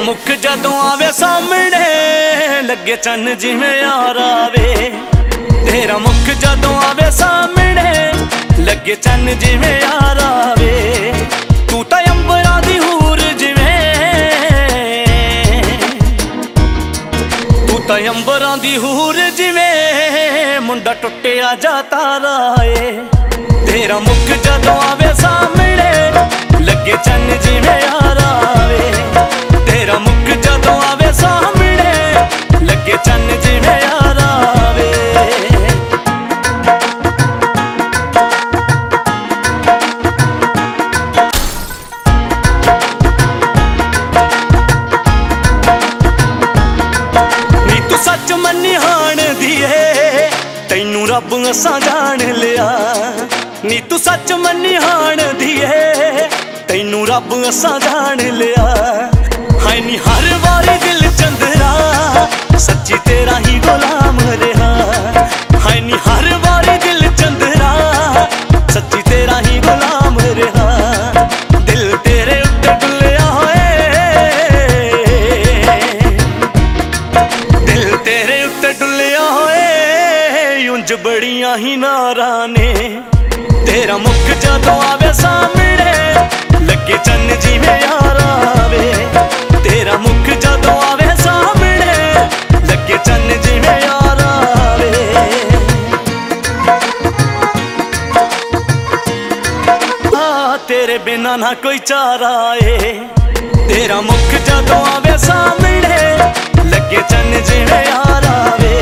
मुख जदों आवे सामने लगे चन्न जिवें यार आवे। तेरा मुख जदों आवे सामने लगे चन्न जिवें यार आवे। तू तां अंबरां दी हूर जिवें, तू तां अंबरां दी हूर जिवें मुंडा टुटिया जा तारा ए। तेरा मुख जदों आवे सामने लगे चन्न जिवें यार आवे। तेरा मुख जदों आवे सामने लगे चन्न जिवें यार आवे। नी तू सच मन्नी हाण दी है तैनू रब असां जान लिया। नी तू सच मन्नी हाण दी है तैनू रब असां जान लिया। हाय नी हर वारी दिल चंदरा सच्ची तेरा ही गुलाम रहा। हाय नी हर वारी दिल चंदरा सच्ची तेरा ही गुलाम रहा। दिल तेरे उत्ते डुलिया होए, दिल तेरे उत्ते डुलिया होए उंज बड़ियां ही नारां ने। तेरा मुख जदों आवे सामने लगे चन्न जिवें यार आवे। तेरा मुख जदों आवे सामने लगे चन्न जिवें यार आवे। तेरे बिना ना कोई चारा ए। तेरा मुख जदों आवे सामने लगे चन्न जिवें यार आवे।